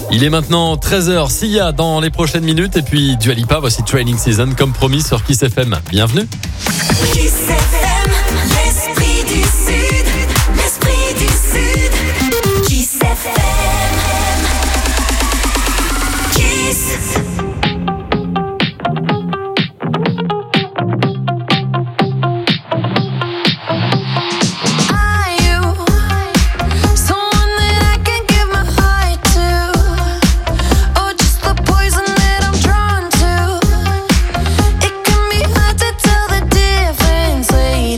Il est maintenant 13h, Sia dans les prochaines minutes et puis Dua Lipa, voici Training Season comme promis sur Kiss FM. Bienvenue. Kiss FM, l'esprit du Sud, l'esprit du Sud. Kiss FM, Kiss. Play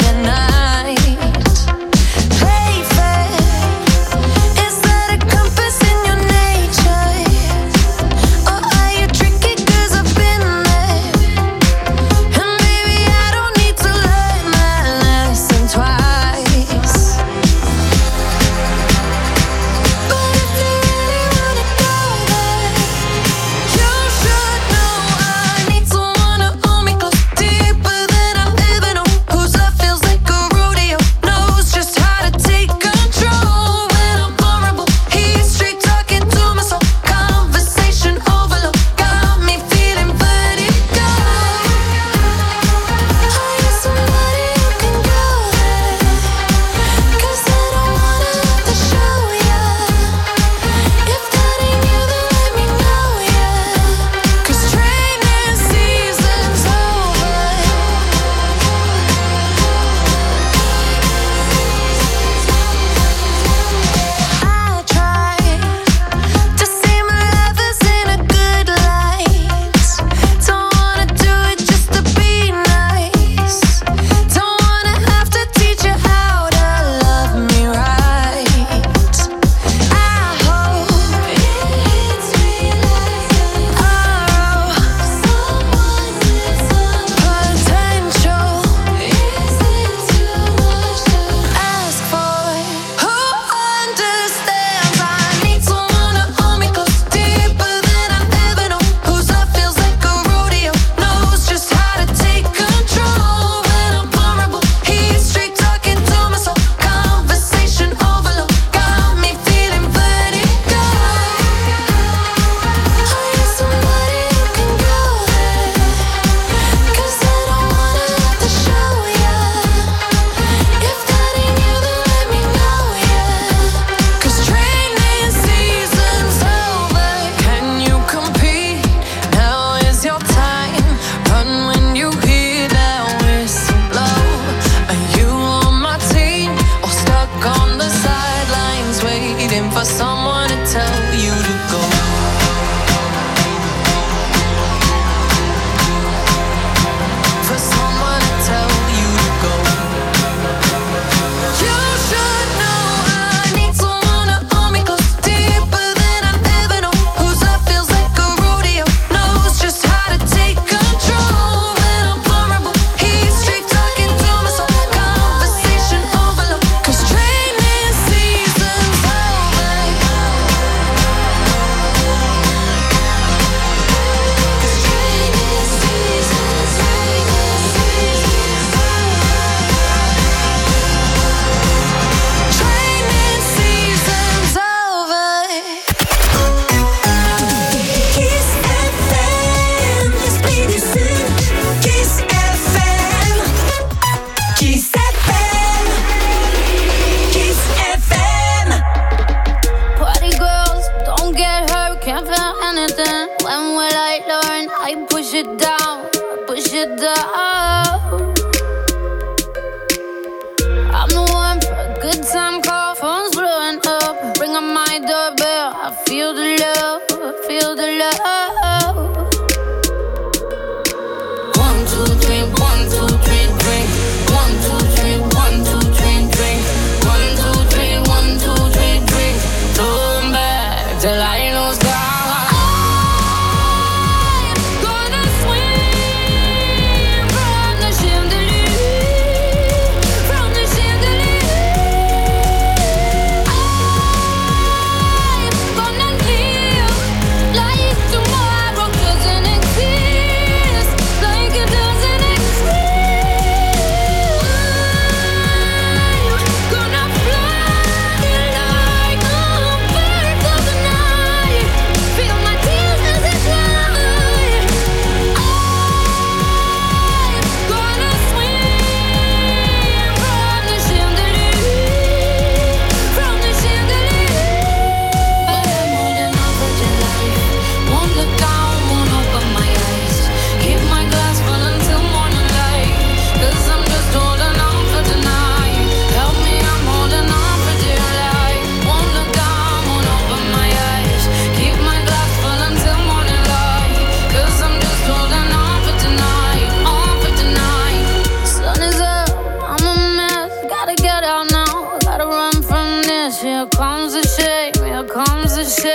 here comes the shame, here comes the shame.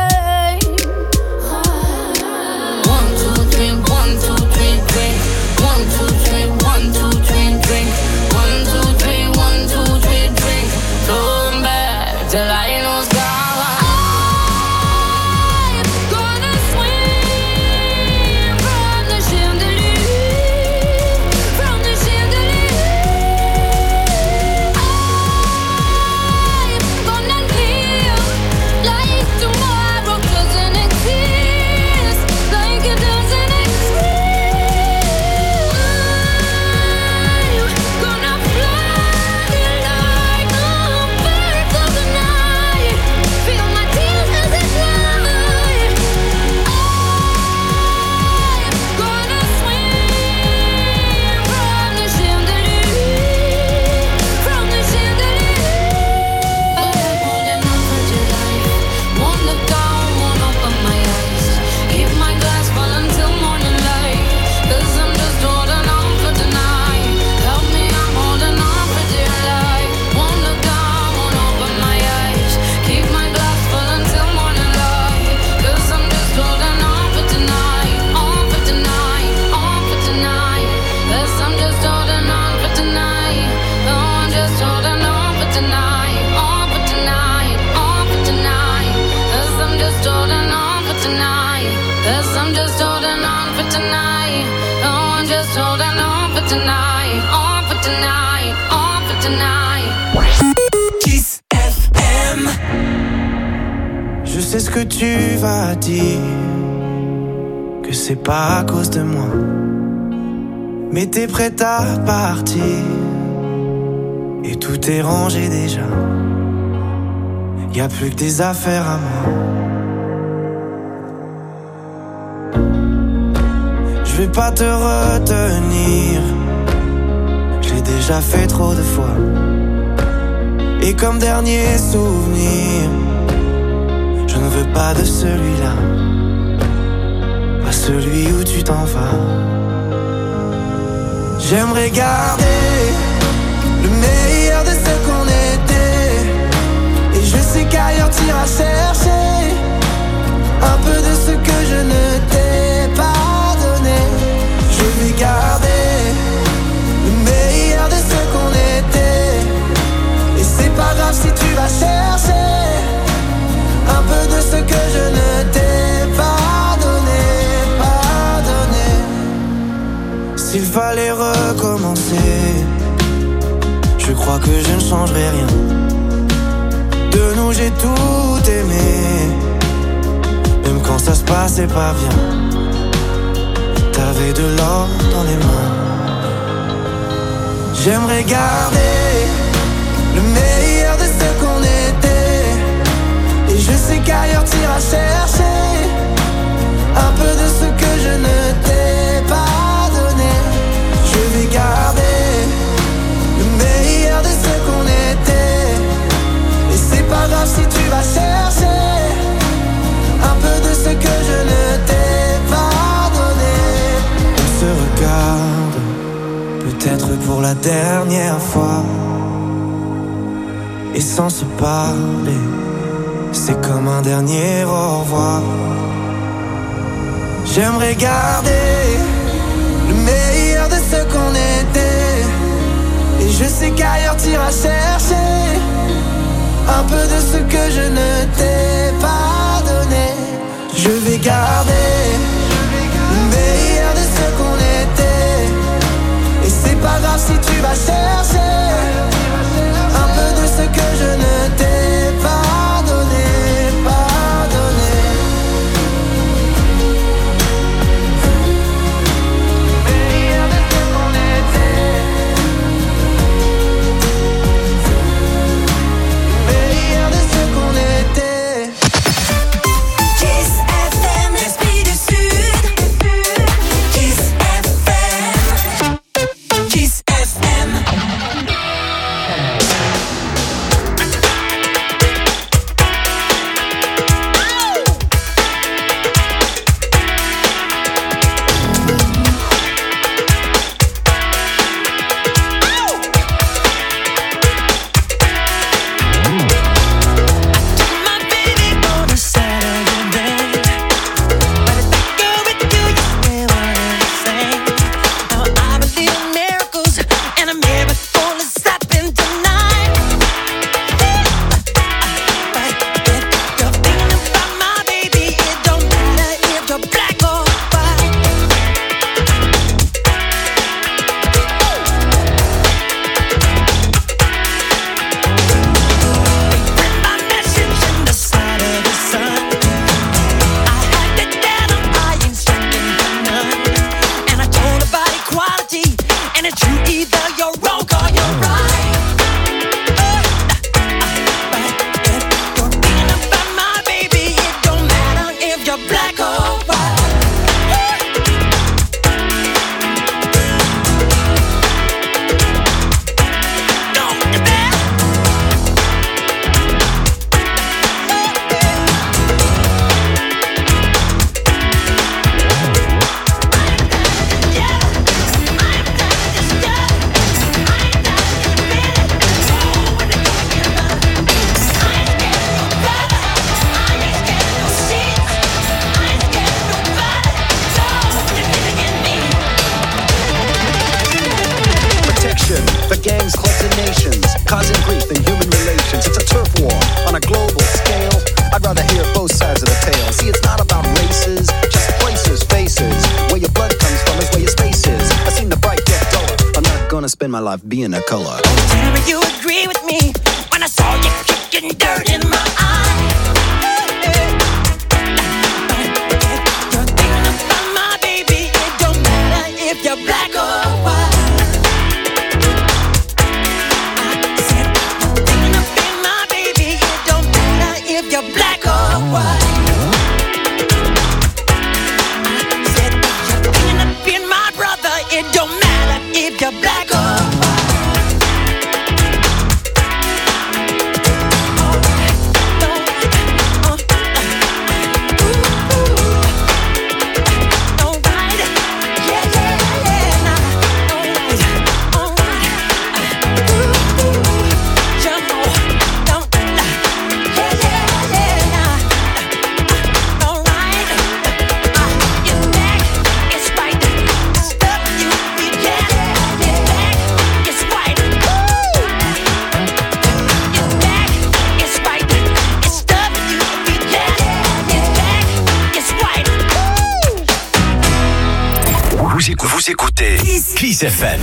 1, 2, 3, 1, 2, 3, drink. 1, 2, 3, 1, 2, 3, drink. 1, 2, 3, 1, 2, 3, drink. Come back till I lose God. Je sais ce que tu vas dire, que c'est pas à cause de moi, mais t'es prête à partir, et tout est rangé déjà. Y'a plus que des affaires à moi. Je vais pas te retenir, je l'ai déjà fait trop de fois. Et comme dernier souvenir, je ne veux pas de celui-là, pas celui où tu t'en vas. J'aimerais garder le meilleur de ce qu'on était, et je sais qu'ailleurs t'iras chercher un peu de ce que je ne t'ai pas donné. Je vais garder le meilleur de ce qu'on était, et c'est pas grave si tu vas chercher un peu de ce que je ne t'ai pas donné, pas donné. S'il fallait recommencer, je crois que je ne changerai rien. De nous j'ai tout aimé, même quand ça se passait pas bien. T'avais de l'or dans les mains. J'aimerais garder le meilleur de ce qu'on était, et je sais qu'ailleurs t'iras chercher un peu de ce que je ne t'ai pas donné. Je vais garder le meilleur de ce qu'on était, et c'est pas grave si tu vas chercher un peu de ce que je ne t'ai pas donné. On se regarde, peut-être pour la dernière fois, et sans se parler, c'est comme un dernier au revoir. J'aimerais garder le meilleur de ce qu'on était, et je sais qu'ailleurs t'iras chercher un peu de ce que je ne t'ai pas donné. Je vais garder le meilleur de ce qu'on était, et c'est pas grave si tu vas chercher un peu de ce que je ne t'ai pas donné, pas donné. Meilleur de ce qu'on était, meilleur de ce qu'on était. Kiss FM, l'esprit my life being a color. Tell me you agree with me when I saw you kicking dirt in my eye. You're thinking about my baby. It don't matter if you're black or white. I said you're thinking about my baby. It don't matter if you're black or white. I said you're thinking about my brother. It don't matter if you're black or white. Vous écoutez Kiss FM.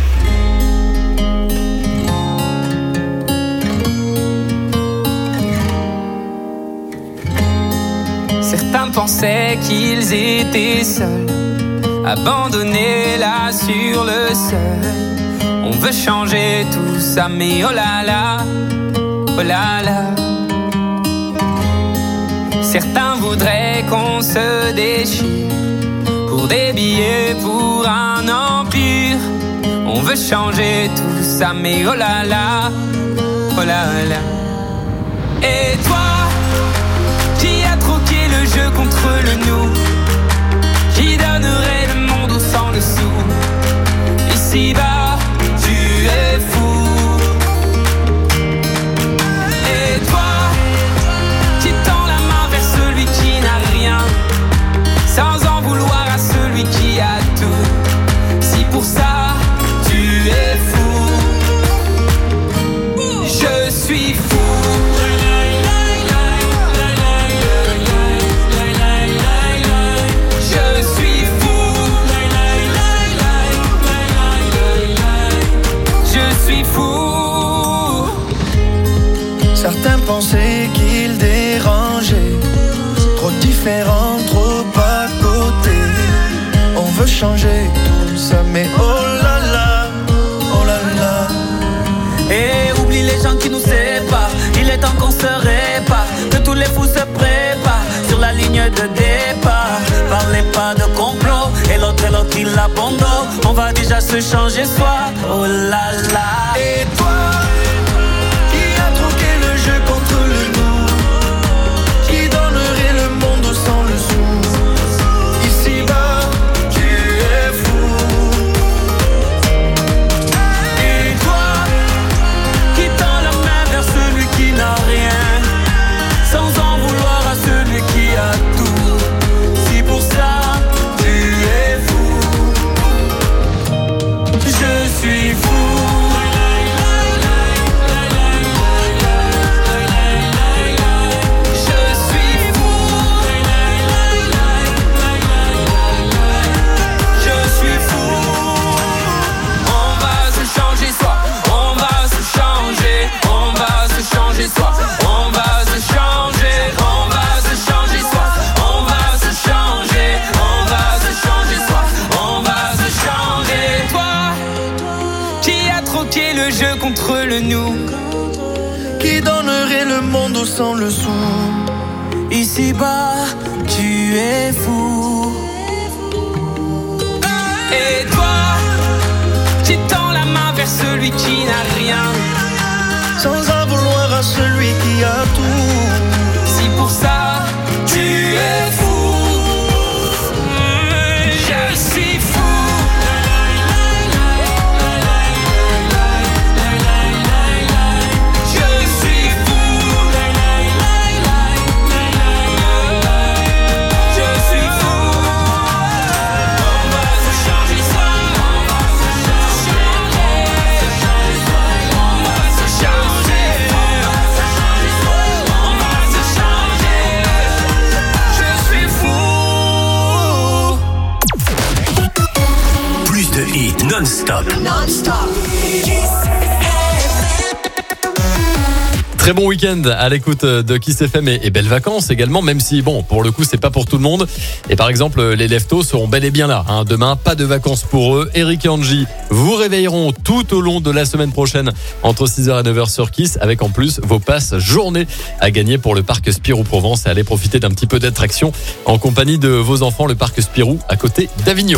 Certains pensaient qu'ils étaient seuls, abandonnés là sur le seuil. On veut changer tout ça, mais oh là là, oh là là. Certains voudraient qu'on se déchire pour des billets, pour un empire. On veut changer tout ça, mais oh là là, oh là là. Et toi, qui a troqué le jeu contre le nous, qui donnerait le monde au sang le sou. Ici-bas, tu es fou. Et toi, qui tend la main vers celui qui n'a rien, sans en vouloir à celui qui a tout. Si pour ça tu es fou, je suis fou. Je suis fou. Je suis fou. Certains pensaient qu'ils dérangeaient, trop différents, trop à côté. On veut changer tout ça, mais oh là là, oh là là. Et oublie les gens qui nous séparent. Il est temps qu'on se répare, que tous les fous se préparent sur la ligne de départ. Parlez pas de complot, et l'autre il abandonne. On va déjà se changer soi, oh là là. Et toi, qui a troqué le jeu contre le nous, qui donnerait le monde sans le sou. Ici-bas, tu es fou. Et toi, qui tend la main vers celui qui n'a rien, sans en vouloir à celui qui a tout. Si pour ça tu es fou, je suis fou. Contre le nous, qui donnerait le monde au sang le sou. Ici-bas, tu es fou. Et toi, qui tends la main vers celui qui n'a rien, sans en vouloir à celui qui a tout. Si pour ça, tu es fou. Je suis fou. Non-stop. Non-stop. Très bon week-end à l'écoute de Kiss FM et belles vacances également, même si bon, pour le coup, c'est pas pour tout le monde. Et par exemple, les leftos seront bel et bien là. Demain, pas de vacances pour eux. Eric et Angie vous réveilleront tout au long de la semaine prochaine entre 6h et 9h sur Kiss, avec en plus vos passes journée à gagner pour le parc Spirou Provence et allez profiter d'un petit peu d'attraction en compagnie de vos enfants, le parc Spirou à côté d'Avignon.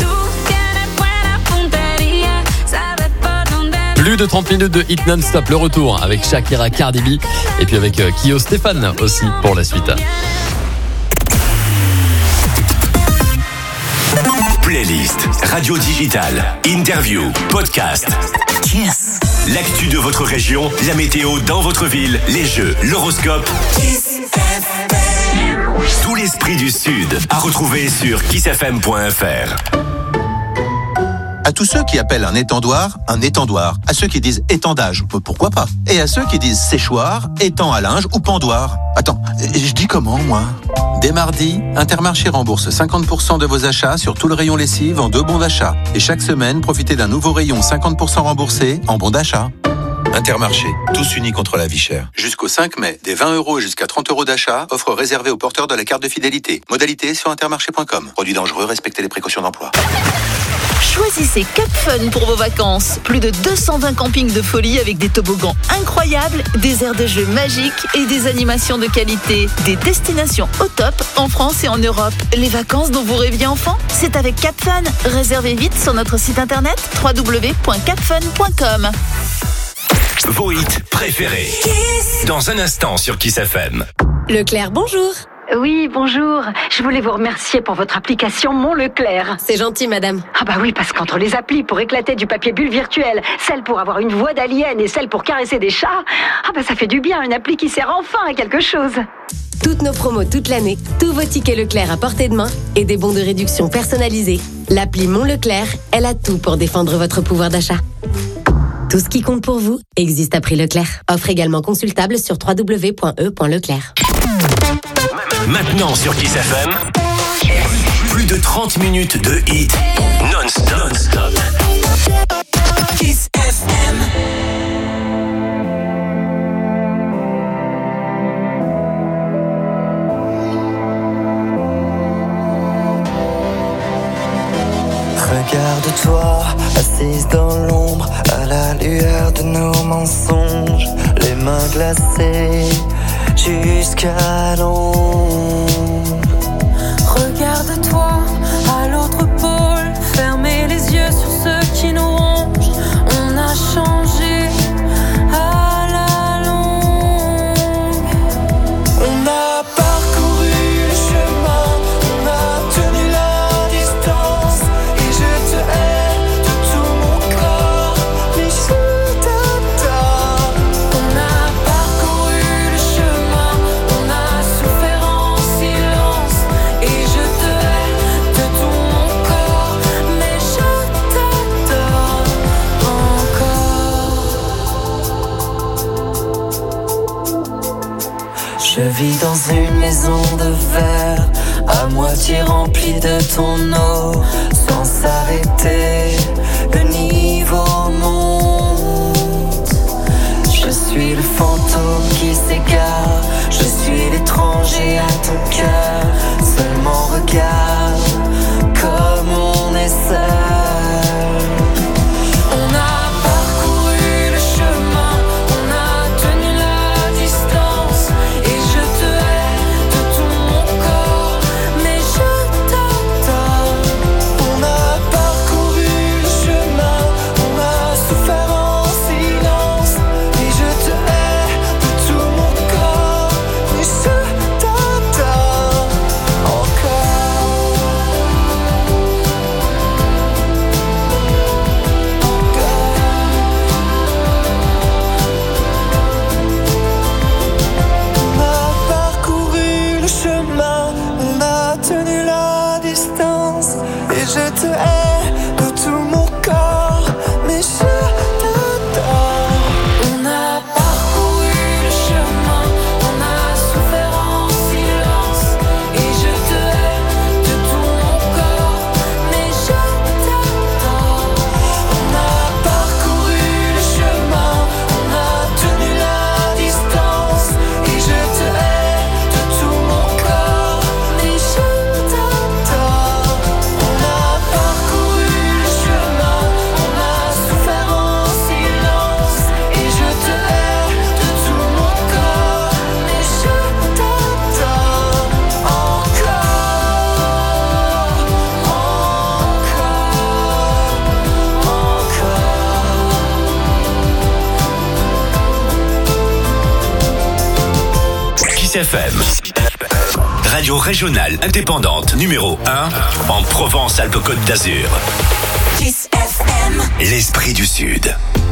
Plus de 30 minutes de hit non-stop, le retour avec Shakira, Cardi B et puis avec Kyo Stéphane aussi pour la suite. Playlist, radio digitale, interview, podcast. Kiss. L'actu de votre région, la météo dans votre ville, les jeux, l'horoscope. Tout l'esprit du Sud à retrouver sur kissfm.fr. À tous ceux qui appellent un étendoir. À ceux qui disent étendage, pourquoi pas. Et à ceux qui disent séchoir, étang à linge ou pendoir. Attends, je dis comment, moi ? Dès mardi, Intermarché rembourse 50% de vos achats sur tout le rayon lessive en 2 bons d'achat. Et chaque semaine, profitez d'un nouveau rayon 50% remboursé en bons d'achat. Intermarché, tous unis contre la vie chère. Jusqu'au 5 mai, des 20 € jusqu'à 30 € d'achat, offre réservée aux porteurs de la carte de fidélité. Modalité sur intermarché.com. Produit dangereux, respectez les précautions d'emploi. Choisissez Cap Fun pour vos vacances. Plus de 220 campings de folie avec des toboggans incroyables, des aires de jeux magiques et des animations de qualité. Des destinations au top en France et en Europe. Les vacances dont vous rêviez enfant, c'est avec Cap Fun. Réservez vite sur notre site internet www.capfun.com. Vos hits préférés. Dans un instant sur Kiss FM. Leclerc, bonjour. Oui, bonjour. Je voulais vous remercier pour votre application Mon Leclerc. C'est gentil, madame. Ah bah oui, parce qu'entre les applis pour éclater du papier bulle virtuel, celle pour avoir une voix d'alien et celle pour caresser des chats, ah bah ça fait du bien, une appli qui sert enfin à quelque chose. Toutes nos promos toute l'année, tous vos tickets Leclerc à portée de main et des bons de réduction personnalisés. L'appli Mon Leclerc, elle a tout pour défendre votre pouvoir d'achat. Tout ce qui compte pour vous existe à prix Leclerc. Offre également consultable sur www.e.leclerc. Maintenant sur Kiss FM, plus de 30 minutes de hits non-stop. Kiss FM. Regarde-toi, assise dans l'ombre, à la lueur de nos mensonges, les mains glacées jusqu'à l'ombre. Regarde-toi à l'autre pôle, fermez les yeux sur ceux qui nous rongent. On a changé à la longue. On a parcouru le chemin, on a tenu la distance, et je te hais de tout mon corps, mais je t'adore. On a parcouru le chemin, on a souffert en silence, et je te hais de tout mon corps, mais je t'adore encore. Je vis dans une maison de verre, à moitié remplie de ton eau, sans s'arrêter, le niveau monte. Je suis le fantôme qui s'égare, je suis l'étranger à ton cœur. Seulement regarde comme on est seul. On a parcouru le chemin, on a tenu la distance, et je te hais de tout mon corps, mais je t'adore. On a parcouru le chemin, on a souffert en silence, et je te hais de tout mon corps, FM. Radio régionale indépendante numéro 1 en Provence-Alpes-Côte d'Azur. Kiss FM. L'esprit du Sud.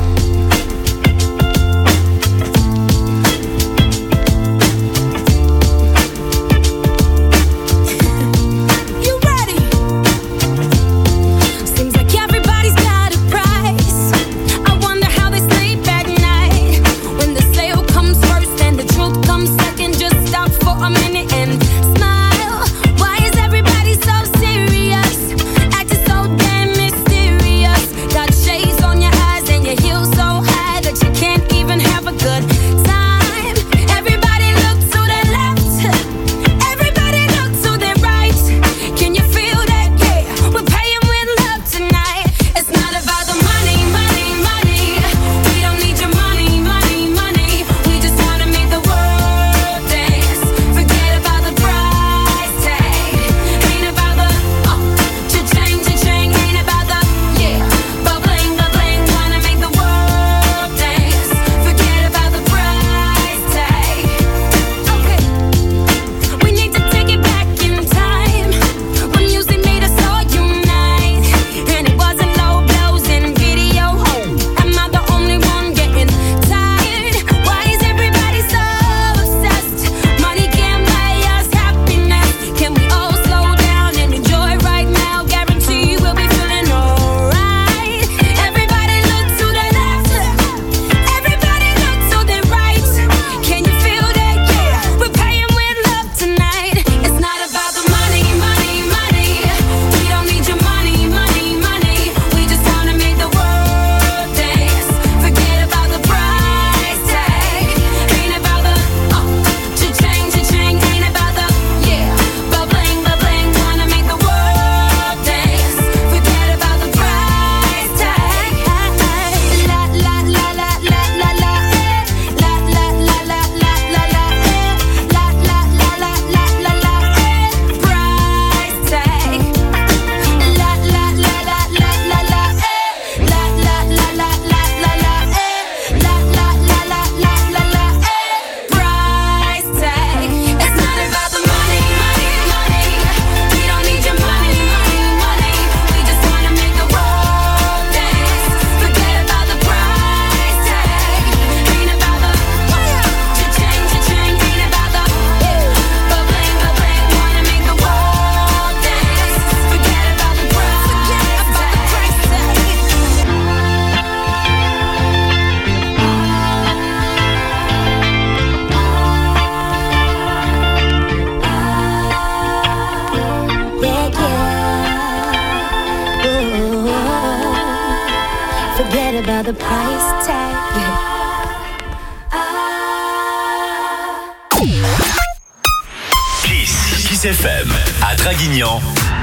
Kiss FM à Draguignan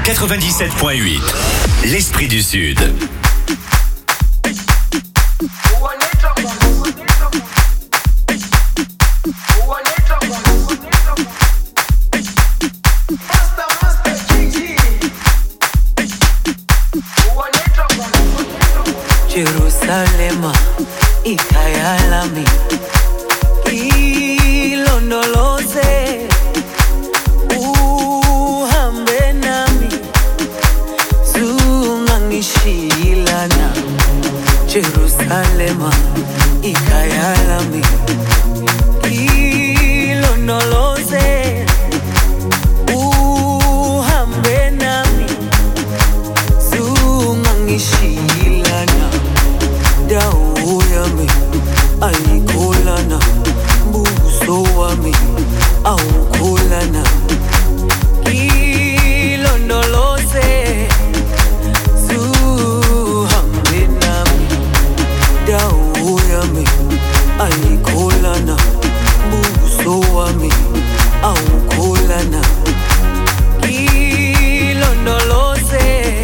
97.8. L'esprit du Sud. Jerusalema ikhaya lami ilondoloze uhambe nami zungangishilana Jerusalema ikhaya lami ilondoloze uhambe nami zungangishilana dawo yami ayikholana buso wami awukholana ilondoloze zuhambe nami dawo yami ayikholana buso wami awukholana ilondoloze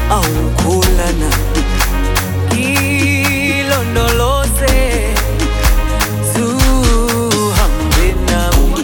aukulana ilondoloze zuhambe nami.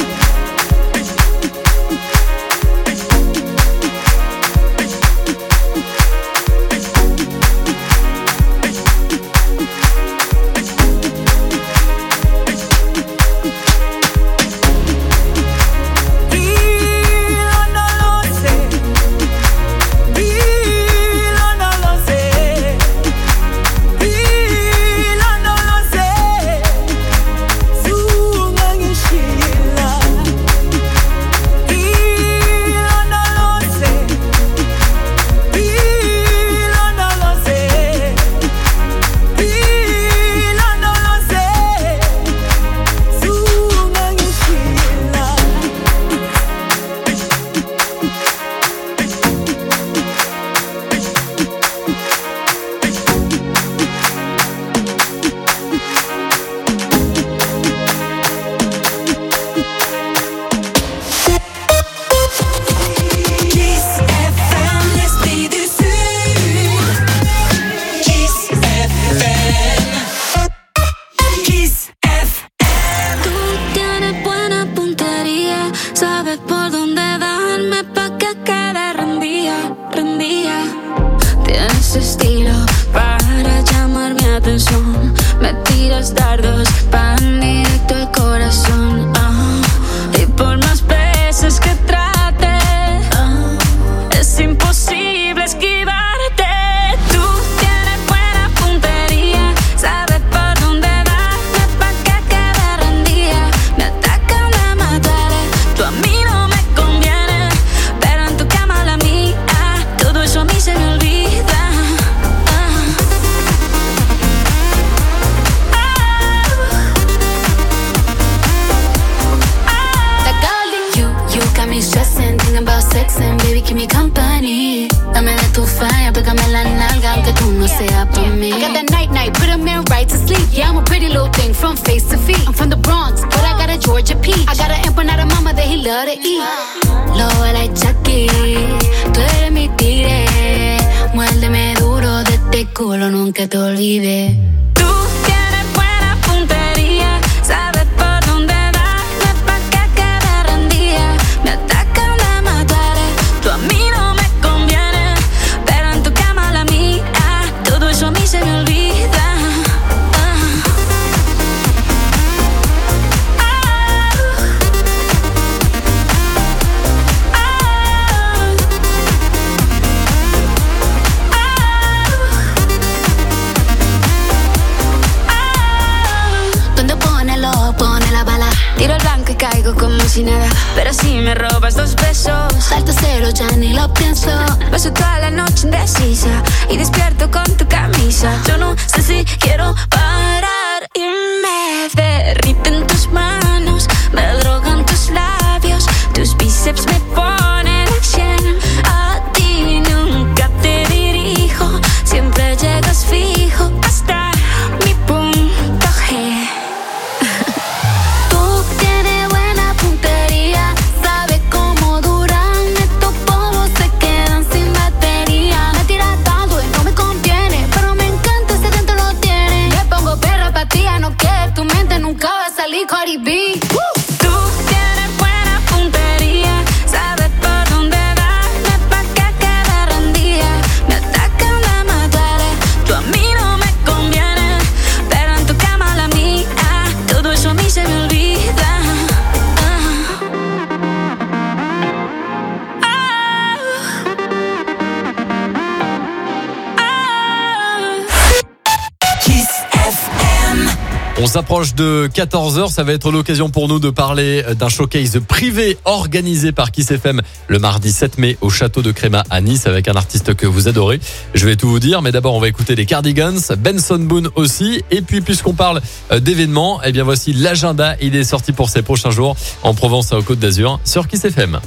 On s'approche de 14h, ça va être l'occasion pour nous de parler d'un showcase privé organisé par Kiss FM le mardi 7 mai au château de Créma à Nice avec un artiste que vous adorez. Je vais tout vous dire, mais d'abord on va écouter les Cardigans, Benson Boone aussi. Et puis puisqu'on parle d'événements, eh bien voici l'agenda. Il est sorti pour ces prochains jours en Provence et aux Côtes d'Azur sur Kiss FM.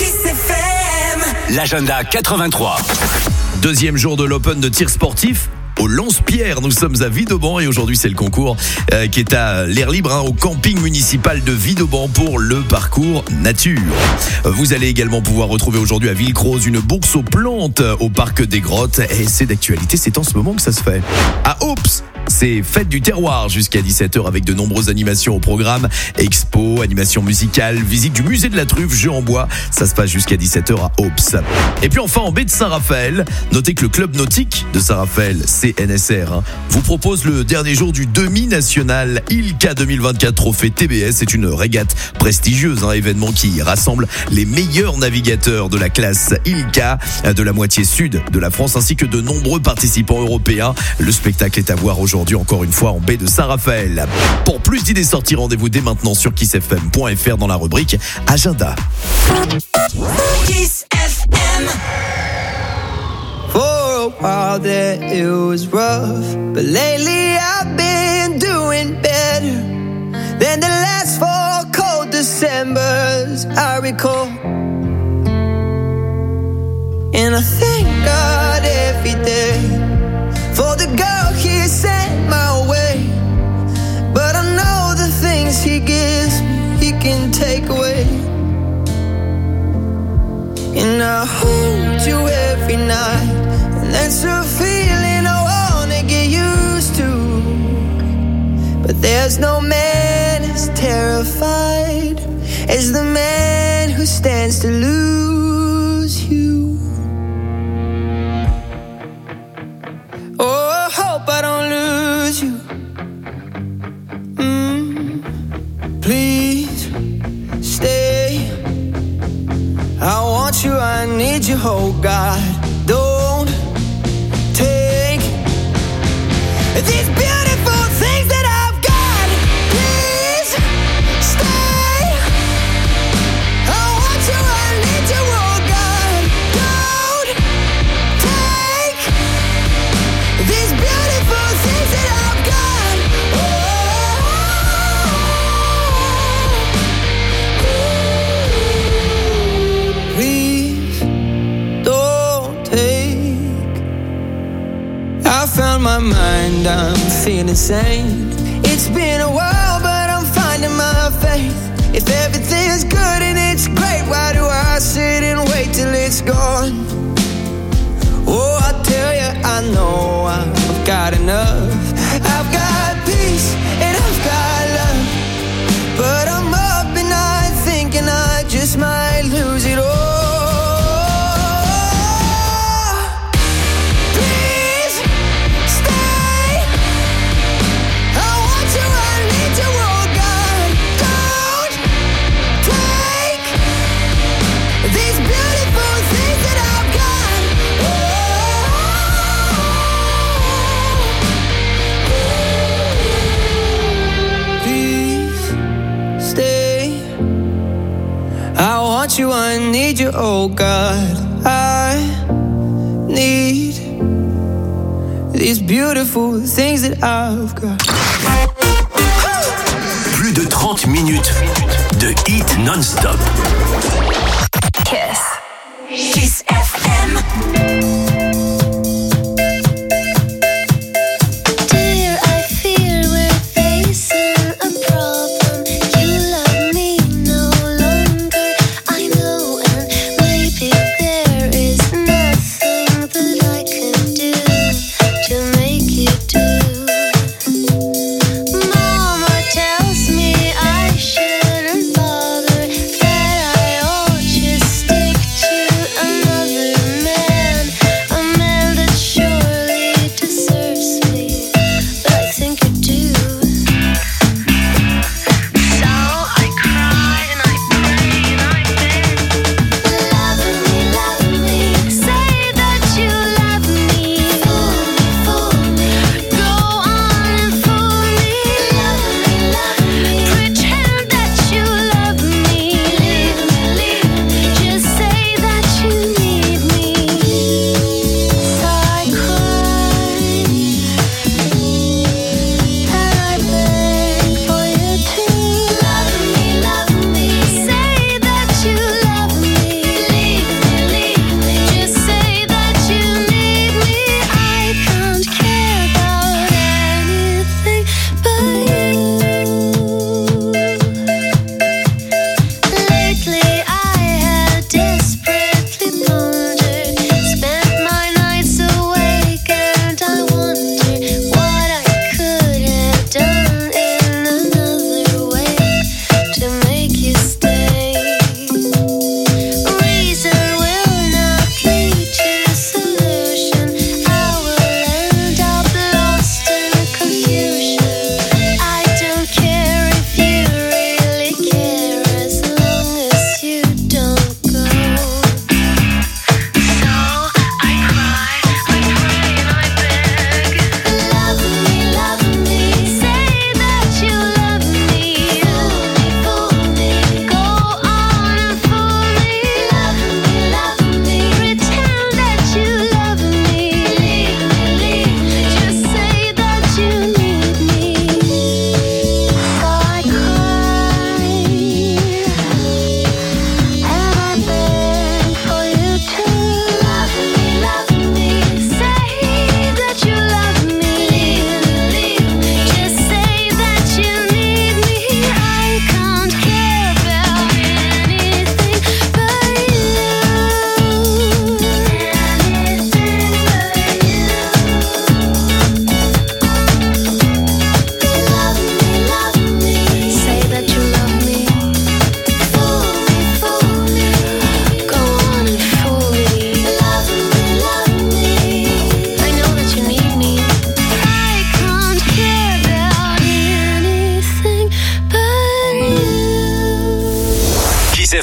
L'agenda 83. Deuxième jour de l'Open de tir sportif. au Lance-Pierre. Nous sommes à Vidauban et aujourd'hui c'est le concours qui est à l'air libre au camping municipal de Vidauban pour le parcours nature. Vous allez également pouvoir retrouver aujourd'hui à Villecroze une bourse aux plantes au parc des Grottes et c'est d'actualité, c'est en ce moment que ça se fait. À Oops, c'est Fête du terroir jusqu'à 17h avec de nombreuses animations au programme. Expo, animation musicale, visite du musée de la truffe, jeux en bois. Ça se passe jusqu'à 17h à Oops. Et puis enfin en baie de Saint-Raphaël, notez que le club nautique de Saint-Raphaël, CNSR, vous propose le dernier jour du demi-national ILCA 2024 Trophée TBS. C'est une régate prestigieuse, événement qui rassemble les meilleurs navigateurs de la classe ILCA de la moitié sud de la France ainsi que de nombreux participants européens. Le spectacle est à voir aujourd'hui encore une fois en baie de Saint-Raphaël. Pour plus d'idées sorties, rendez-vous dès maintenant sur kissfm.fr dans la rubrique Agenda. Kiss FM. For a while there it was rough, but lately I've been doing better than the last 4 cold Decembers I recall. And I thank God every day for the girl he sent my way. But I know the things he gives me, he can take away. And I hold you every night, and that's a feeling I wanna get used to. But there's no man as terrified as the man who stands to lose you. Oh, I hope I don't lose you. Please stay. I want you, I need you, oh God. Don't take these beautiful things that I've got. Please stay. I want you, I need you, oh God. Don't take these beautiful things that I've got. Please don't take. I found my mind, I'm feeling sane. It's been a while, but I'm finding my faith. If everything's good and it's great, why do I sit and wait till it's gone? Oh, I tell you, I know I've got enough. I've got peace and I've got love, but I'm up and I thinking I just might lose it all. Please stay. I want you, I need you, oh God. Don't take these beautiful things that I've got. Please stay. I want you, I need you, oh God. I need these beautiful things that I've got. Plus de 30 minutes de hit non-stop. Kiss. Kiss FM. Dear, I fear we're facing a problem. You love me no longer, I know, and maybe there is nothing that I can do to make you do. Mama tells me I shouldn't bother, that I ought just stick to another man.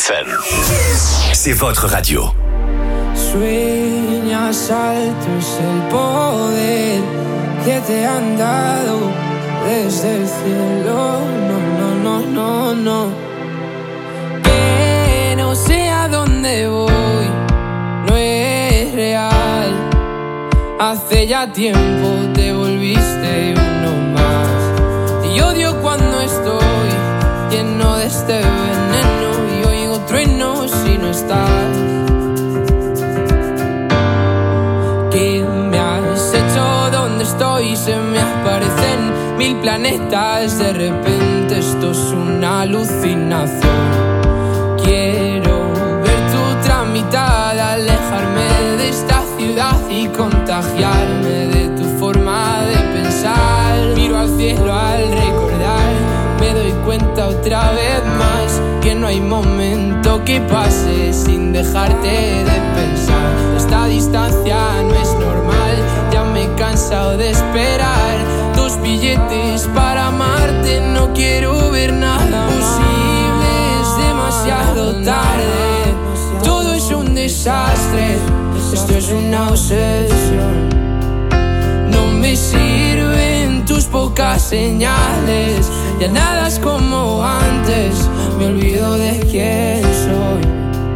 FM. C'est votre radio. Sueñas alto es el poder que te han dado desde el cielo. No. Que no sé a dónde voy, no es real. Hace ya tiempo te volviste uno más. Y odio cuando estoy lleno de este veneno y oigo truenos si no estás. ¿Qué me has hecho? ¿Dónde estoy? Se me aparecen 1000 planetas. De repente esto es una alucinación. Quiero ver tu mitad, alejarme de esta ciudad y contagiarme de tu forma de pensar. Miro al cielo al recordar, me doy cuenta otra vez más que no hay momento que pase sin dejarte de pensar. Esta distancia no es normal, ya me he cansado de esperar tus billetes para amarte. No quiero ver nada posible, es demasiado tarde. Todo es un desastre, esto es una obsesión. No me sirven tus pocas señales, ya nada es como antes, me olvido de quién soy.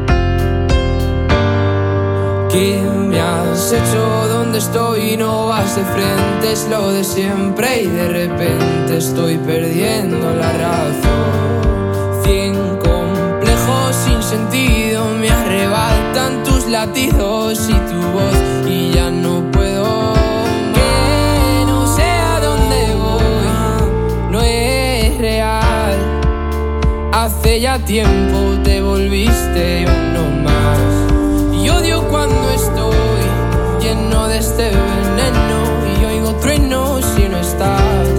¿Qué me has hecho? ¿Dónde estoy? No vas de frente, es lo de siempre y de repente estoy perdiendo la razón. 100 complejos sin sentido me arrebatan tus latidos y tu voz y ya no puedo. Que no sé a dónde voy, no es real. Hace ya tiempo te volviste uno más. Y odio cuando estoy lleno de este veneno y oigo truenos si no estás.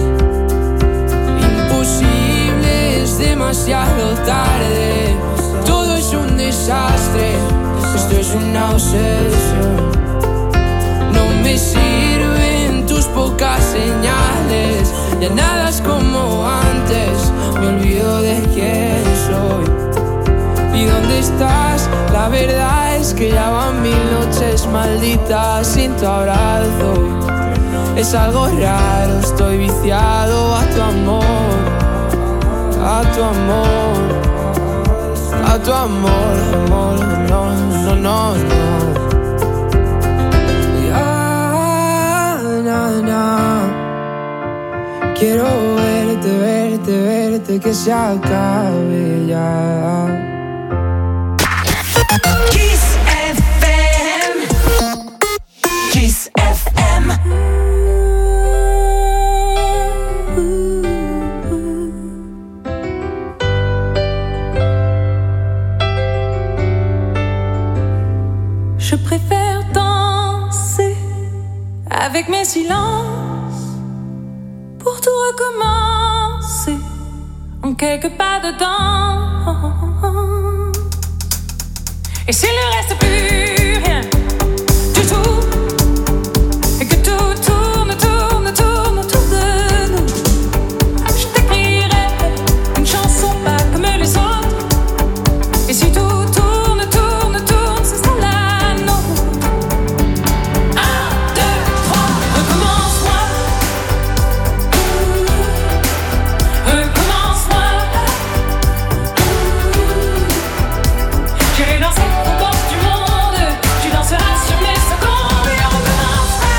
Imposible, es demasiado tarde. Todo es un desastre, esto es una obsesión. No me sirven tus pocas señales, ya nada es como antes, me olvido de quién soy. ¿Y dónde estás? La verdad es que ya van 1000 noches malditas sin tu abrazo. Es algo raro, estoy viciado a tu amor, a tu amor, a tu amor, amor, no. Quiero verte, que se acabe ya. Kiss FM. Kiss FM. Je préfère danser avec mes silences pour tout recommencer en quelques pas de temps. Et s'il ne reste plus rien du tout, et que tout tourne autour de nous, je t'écrirai une chanson pas comme les autres. Et si tout tourne, ce sera la nôtre. 1, 2, 3, recommence-moi. Recommence-moi. J'irai danser aux portes du monde. Tu danseras sur mes secondes. Et on recommencera.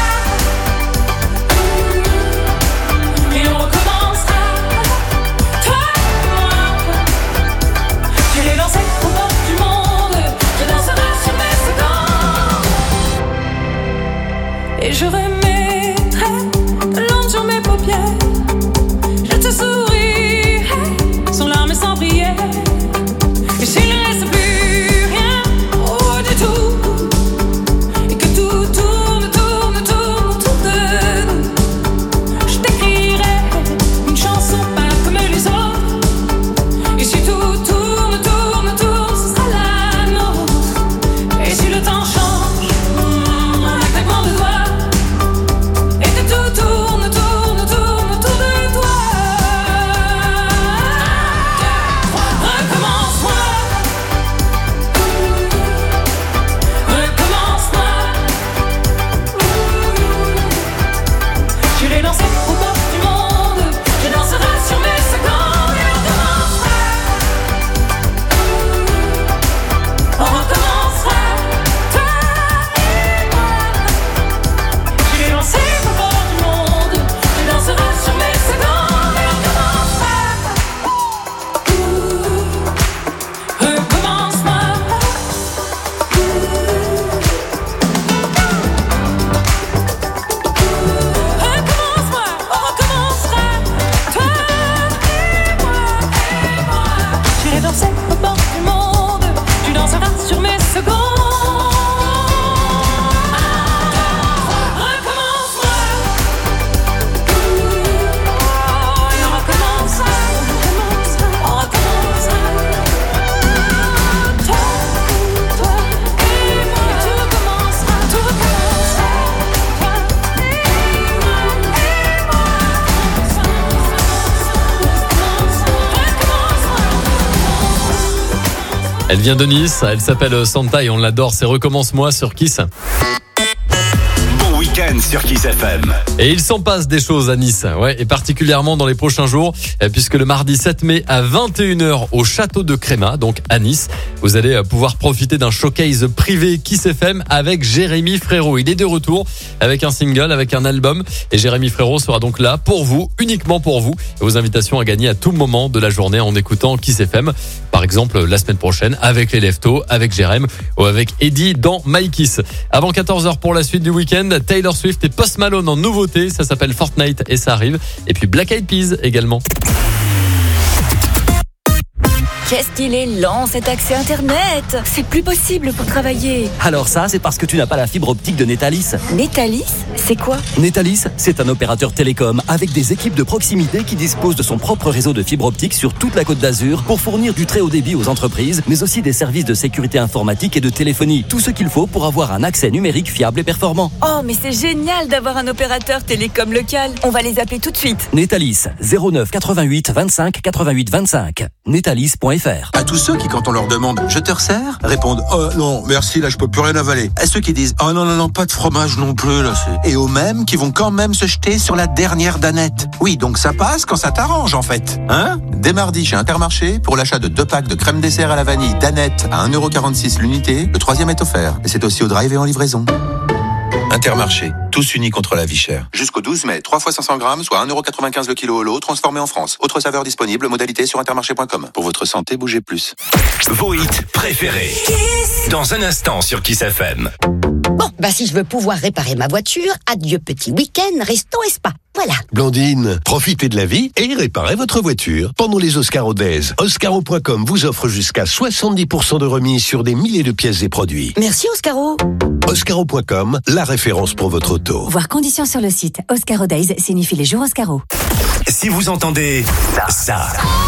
Et on recommencera. Toi et moi. J'irai danser aux portes du monde. Tu danseras sur mes secondes. Et je remettrai de l'ombre sur mes paupières. Je te sourirai sans larmes et sans prière. Et s'il ne reste plus rien, oh du tout, et que tout tourne autour de nous, je t'écrirai une chanson pas comme les autres. Et si tout tourne, ce sera la nôtre. Et si le temps change, un claquement de doigts, Elle vient de Nice, elle s'appelle Santa et on l'adore. C'est Recommence-moi sur Kiss. Bon week-end sur Kiss FM. Et il s'en passe des choses à Nice, ouais, et particulièrement dans les prochains jours, puisque le mardi 7 mai à 21h au château de Crémat, donc à Nice, vous allez pouvoir profiter d'un showcase privé Kiss FM avec Jérémy Frérot. Il est de retour avec un single, avec un album, et Jérémy Frérot sera donc là pour vous, uniquement pour vous. Vos invitations à gagner à tout moment de la journée en écoutant Kiss FM. Par exemple, la semaine prochaine, avec les Leftos, avec Jérém ou avec Eddie dans My Kiss. Avant 14h pour la suite du week-end, Taylor Swift et Post Malone en nouveauté. Ça s'appelle Fortnite et ça arrive. Et puis Black Eyed Peas également. Qu'est-ce qu'il est lent cet accès Internet. C'est plus possible pour travailler. Alors ça, c'est parce que tu n'as pas la fibre optique de Netalis. Netalis, c'est quoi? Netalis, c'est un opérateur télécom avec des équipes de proximité qui disposent de son propre réseau de fibre optique sur toute la Côte d'Azur pour fournir du très haut débit aux entreprises, mais aussi des services de sécurité informatique et de téléphonie. Tout ce qu'il faut pour avoir un accès numérique fiable et performant. Oh, mais c'est génial d'avoir un opérateur télécom local. On va les appeler tout de suite. Netalis, 09 88 25 88 25. Netalis.fr. À tous ceux qui, quand on leur demande « Je te resserre ?» répondent « Oh non, merci, là je peux plus rien avaler ». À ceux qui disent « Oh non, pas de fromage non plus là ». Et aux mêmes qui vont quand même se jeter sur la dernière danette. Oui, donc ça passe quand ça t'arrange en fait. Hein ? Dès mardi chez Intermarché, pour l'achat de 2 packs de crème dessert à la vanille danette à 1,46€ l'unité, le 3e est offert. Et c'est aussi au drive et en livraison. Intermarché, tous unis contre la vie chère. Jusqu'au 12 mai, 3 fois 500 grammes, soit 1,95€ le kilo au lot, transformé en France. Autre saveur disponible, modalité sur intermarché.com. Pour votre santé, bougez plus. Vos hits préférés. Dans un instant sur Kiss FM. Bon, si je veux pouvoir réparer ma voiture, adieu petit week-end, resto et spa. Voilà. Blandine, profitez de la vie et réparez votre voiture. Pendant les Oscaro Days, Oscaro.com vous offre jusqu'à 70% de remise sur des milliers de pièces et produits. Merci Oscaro. Oscaro.com, la référence pour votre auto. Voir conditions sur le site. Oscaro Days signifie les jours Oscaro. Si vous entendez ça.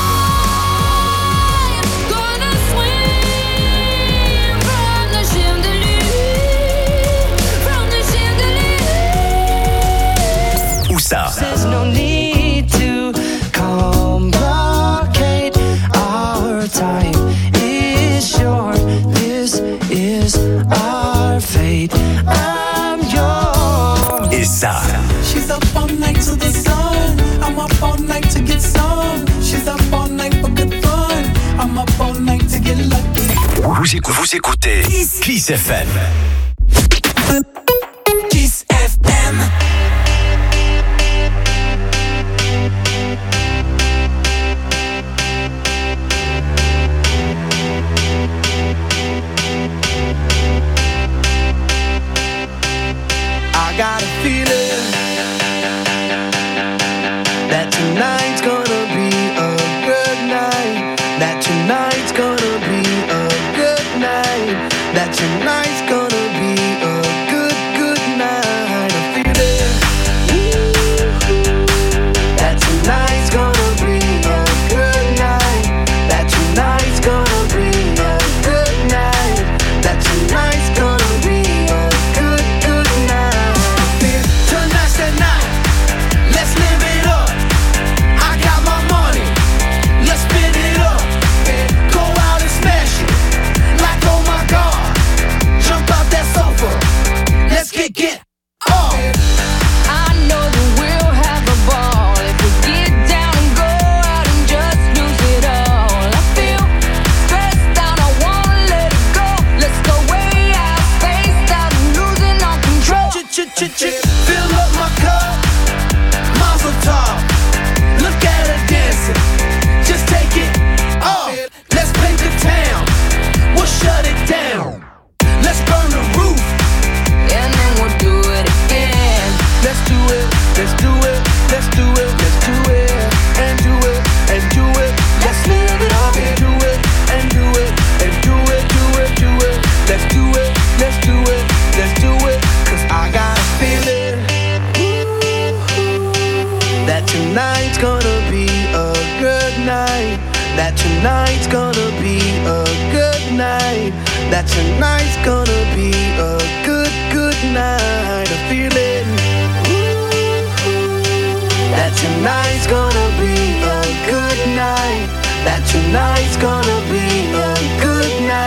Ou ça. There's no need to complicate. Our time is short. This is our fate. I'm yours. Et ça. She's up all night to the sun. I'm up all night to get some. She's up all night for good fun. I'm up all night to get lucky. Vous écoutez Kiss FM. Kiss FM. I got a feeling that tonight's gonna be a good night. That tonight's gonna be a good night. That tonight's gonna be a good night. I feel it. That tonight's gonna be a good night. That tonight's gonna be a good night. That tonight's gonna be a good night. Tonight's the night. Let's live it up. I got my money. Let's spin it up. Go out and smash it. Like oh my God. Jump out that sofa. Let's kick it off. I know that we'll have a ball if we get down and go out and just lose it all. I feel stressed out, I wanna let it go. Let's go way out, spaced out, and losing all control. Fill up my cup. Mazel tov. Look at her dancing. Just take it off. Let's paint the town. We'll shut it down. Let's burn the roof. And then we'll do it again. Let's do it. Let's do it. Let's do it. Let's do it. And do it. And do it. Let's live it up. And do it. And do it. And do it. Do it. Do it. Let's do it. Let's do it. Let's do it. 'Cause I got a feeling that tonight's gonna be a good night. That tonight's gonna be a good night. That tonight's gonna be a good night. I feel it. That tonight's gonna be a good night. That tonight's gonna be a good night.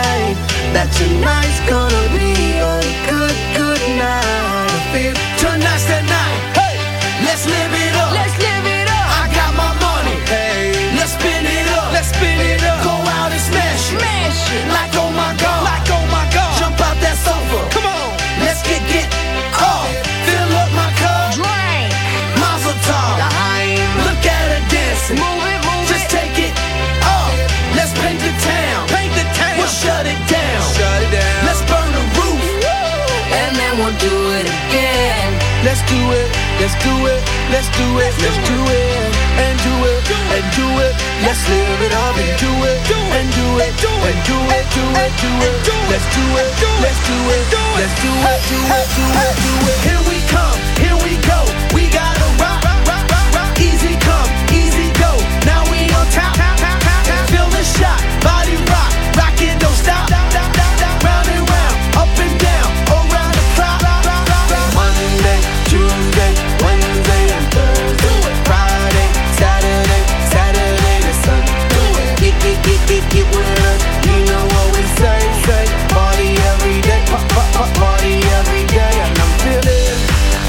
tonight's gonna be a good, good night. I feel tonight's the night. Hey, let's live it up. Let's live it up. I got my money. Hey, let's spin it up. Let's spin it up. Go out and smash it. Smash it. Like oh my god. Like oh my god. Jump out that sofa. Come on. Let's get off. Fill up my cup. Drink. Mazel tov. Look at her dancing. Move it, move it. Just take it off. Let's paint the town. Paint the town. We'll shut it down. Shut it down. Let's burn the roof. And then we'll do it again. Let's do it. Let's do it. Let's do it. Let's do it. And do it. And do it. Let's live it up and do it. And do it. And do it. Do it. Do it. Let's do it. Let's do it. Let's do it. Do it. Do it. Do it. Here we come. Here we go. We gotta rock. Easy come. Easy go. Now we on top. Feel the shot. Body rock. Rock it. Don't stop. Round and round. Up and down. Around the clock. Monday, Tuesday, Wednesday, and Thursday. Friday, Saturday, Saturday to Sunday. Get with us. You know what we say. Party every day. Party every day. And I'm feeling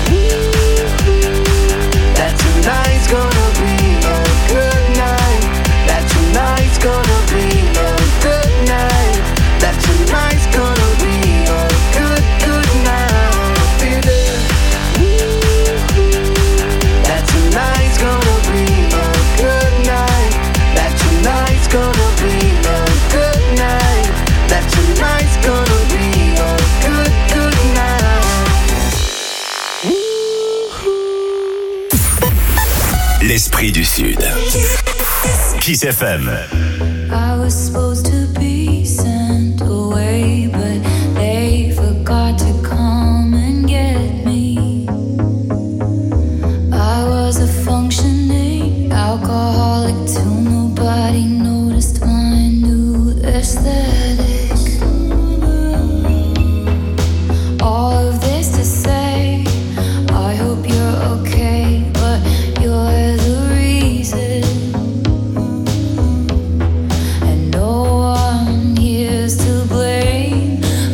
that tonight's gonna be a good night. That tonight's gonna be a good night. That tonight's gonna be a good, good night. I'm feeling that tonight's gonna be a good night. That tonight's gonna be a good night. That tonight's gonna be a good, good night. L'esprit du Sud. Kiss FM. I was supposed to be sent away, but they forgot to come and get me. I was a functioning alcoholic till nobody noticed my new aesthetic. All of this to say, I hope you're okay, but you're the reason. And no one here's to blame.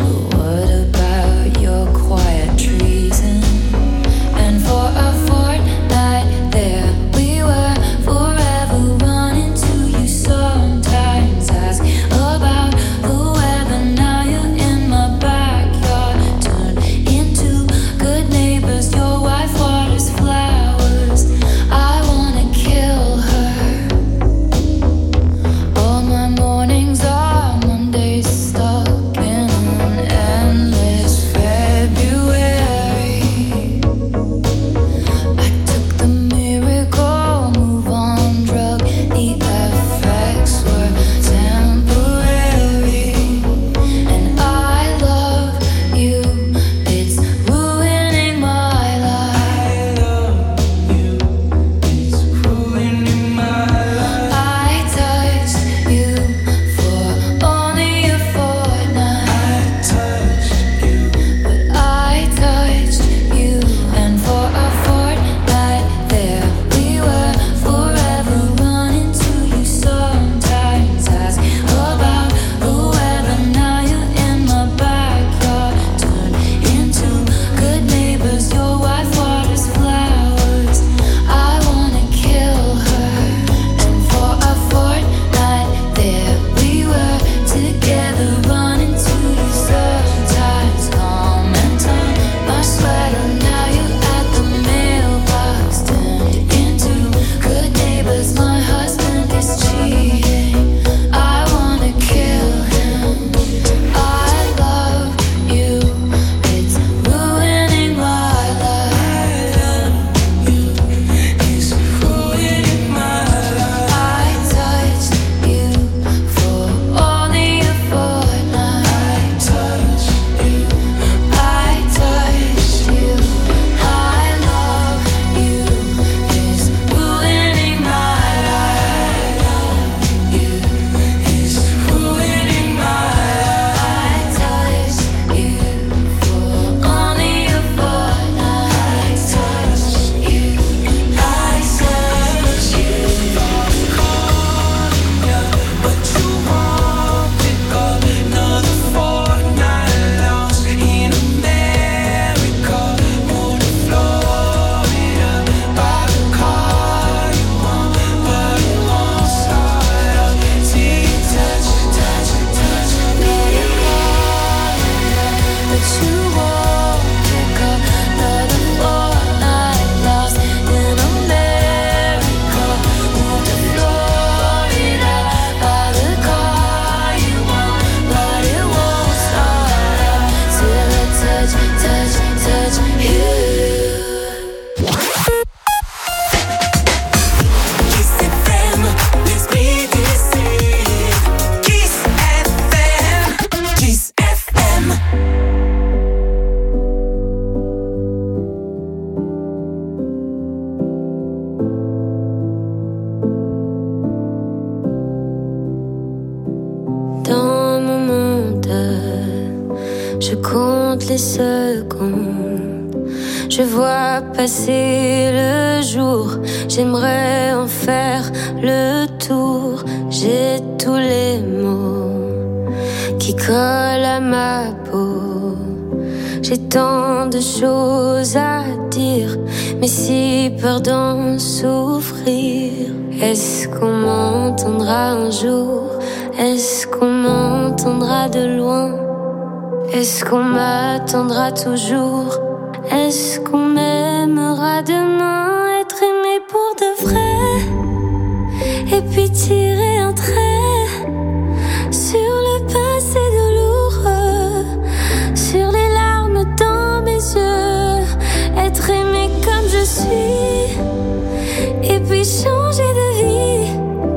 des secondes. Je vois passer le jour, j'aimerais en faire le tour. J'ai tous les mots qui collent à ma peau. J'ai tant de choses à dire, mais si peur d'en souffrir. Est-ce qu'on m'entendra un jour? Est-ce qu'on m'entendra de loin? Est-ce qu'on m'attendra toujours? Est-ce qu'on m'aimera demain? Être aimé pour de vrai, et puis tirer un trait sur le passé douloureux, sur les larmes dans mes yeux. Être aimé comme je suis, et puis changer de vie.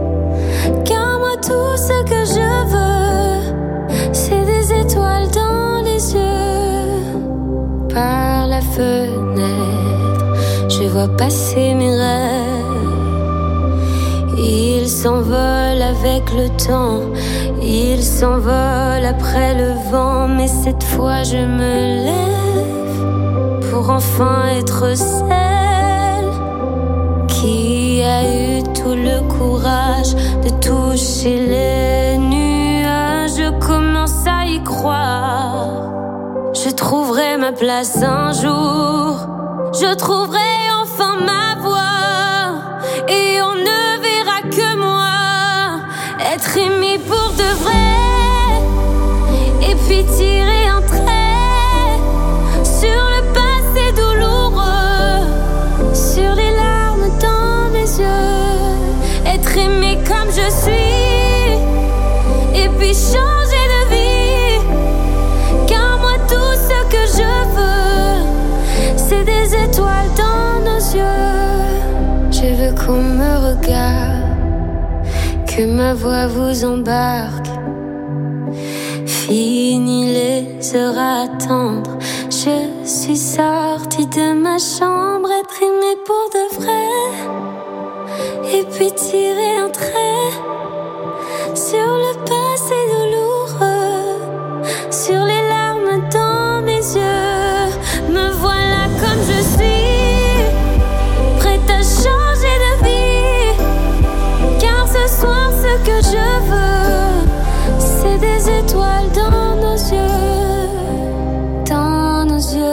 Car moi tout ce que je veux, c'est des étoiles dans les yeux. Par la fenêtre, je vois passer mes rêves. Ils s'envolent avec le temps, ils s'envolent après le vent. Mais cette fois je me lève pour enfin être celle qui a eu tout le courage de toucher les nuages. Je commence à y croire. Je trouverai ma place un jour. Je trouverai enfin ma voix. Et on ne verra que moi. Être aimé pour de vrai. Et puis tirer un trait sur le passé douloureux, sur les larmes dans mes yeux. Être aimé comme je suis, et puis changer de vie. Car moi tout ce que je veux, c'est des étoiles dans nos yeux. Je veux qu'on me regarde, que ma voix vous embarque. Fini les heures à attendre, je suis sortie de ma chambre. Être aimée pour de vrai, et puis tirer un trait sur le passé